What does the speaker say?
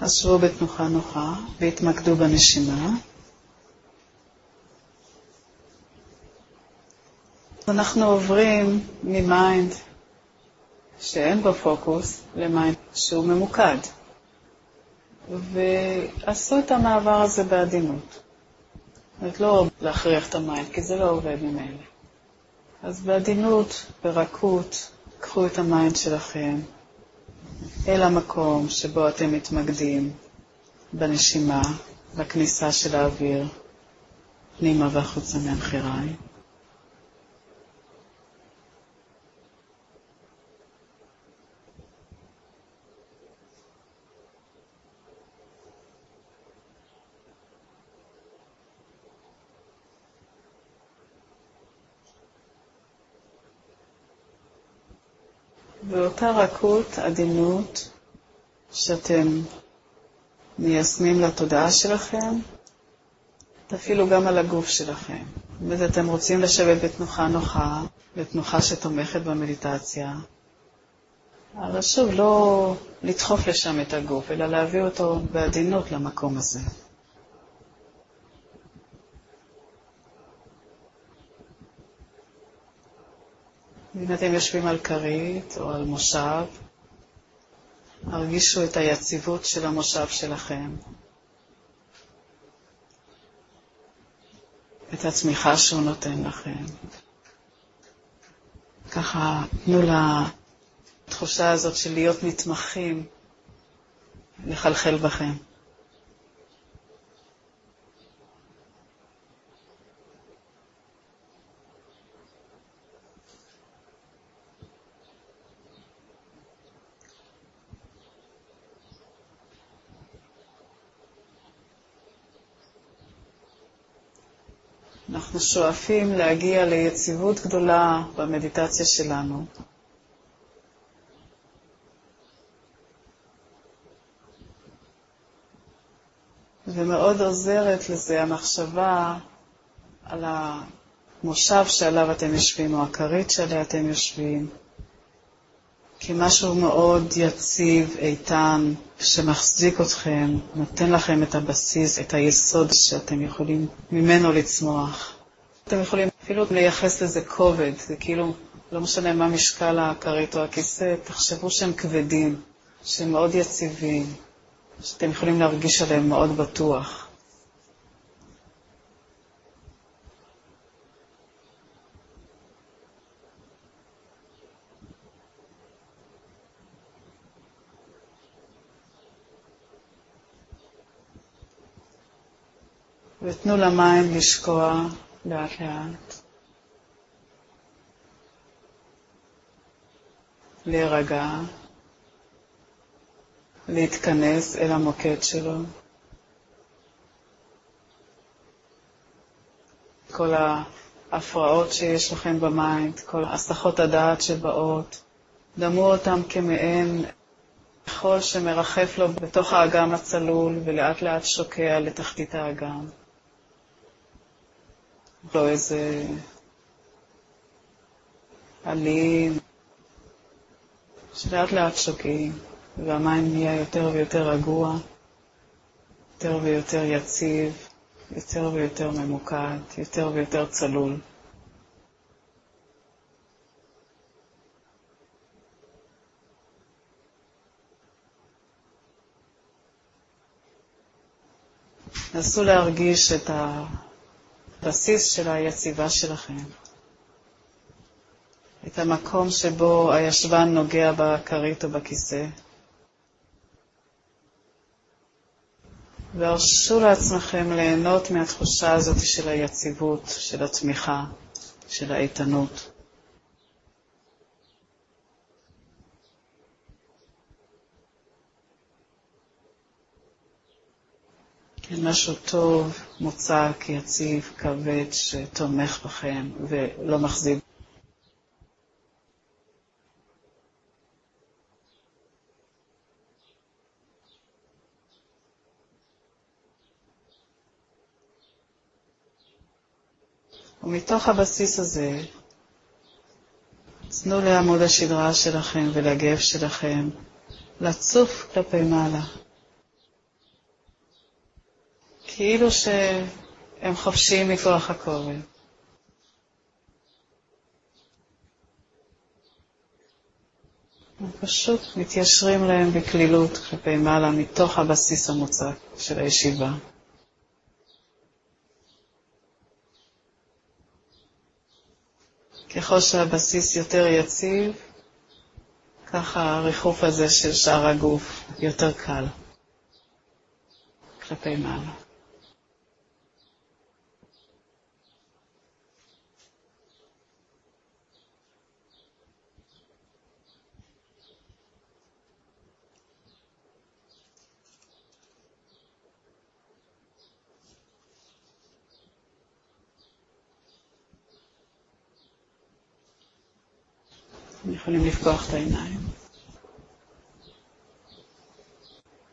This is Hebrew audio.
אז שבו בתנוחה נוחה והתמקדו בנשימה. אנחנו עוברים ממיינד שאין בו פוקוס למיינד שהוא ממוקד. ועשו את המעבר הזה בעדינות. זאת אומרת, לא להכריח את המיינד, כי זה לא עובד ממילא. אז בעדינות, ברכות, קחו את המיינד שלכם אל המקום שבו אתם מתמקדים בנשימה, בכניסה של האוויר, פנימה והחוצה מהנחיריים. באותה רכות, עדינות, שאתם מיישמים לתודעה שלכם, תפעילו גם על הגוף שלכם. זאת אתם רוצים לשבת בתנוחה נוחה, בתנוחה שתומכת במדיטציה. אבל שוב, לא לדחוף לשם את הגוף, אלא להביא אותו בעדינות למקום הזה. אם אתם יושבים על כרית או על מושב, הרגישו את היציבות של המושב שלכם. את הצמיחה שהוא נותן לכם. ככה תנו לתחושה הזאת של להיות נתמכים, לחלחל בכם. אנחנו שואפים להגיע ליציבות גדולה במדיטציה שלנו. ומאוד עוזרת לזה המחשבה על המושב שעליו אתם יושבים, או הכרית שעליה אתם יושבים, כמשהו מאוד יציב, איתן, שמחזיק אתכם, נותן לכם את הבסיס, את היסוד שאתם יכולים ממנו לצמוח. אתם יכולים אפילו לייחס לזה כובד, זה כאילו לא משנה מה משקל הכרית או הכיסא, תחשבו שהם כבדים, שהם מאוד יציבים, שאתם יכולים להרגיש עליהם מאוד בטוח. ותנו למים לשקוע לאט לאט. להירגע. להתכנס אל המוקד שלו. כל ההפרעות שיש לכם במיינד, כל הסחות הדעת שבאות, דמו אותם כמעין חול שמרחף לו בתוך האגם הצלול ולאט לאט שוקע לתחתית האגם. לא איזה עלים שלאט לאט שוקעים, והמים נהיה יותר ויותר רגוע, יותר ויותר יציב, יותר ויותר ממוקד, יותר ויותר צלול. נסו להרגיש את הבסיס של היציבה שלכם. את המקום שבו הישבן נוגע בכרית או בכיסא. והרשו לעצמכם ליהנות מהתחושה הזאת של היציבות, של התמיכה, של האיתנות. כן, משהו טוב, מוצק, יציב, כבד, שתומך בכם ולא מחזיק. ומתוך הבסיס הזה, תנו לעמוד השדרה שלכם ולגב שלכם לצוף כלפי מעלה. כאילו שהם חופשיים מכוח הכובד. הם פשוט מתיישרים להם בכלילות כלפי מעלה מתוך הבסיס המוצק של הישיבה. ככל שהבסיס יותר יציב, ככה הריחוף הזה של שאר הגוף יותר קל כלפי מעלה. אתם יכולים לפקוח את העיניים.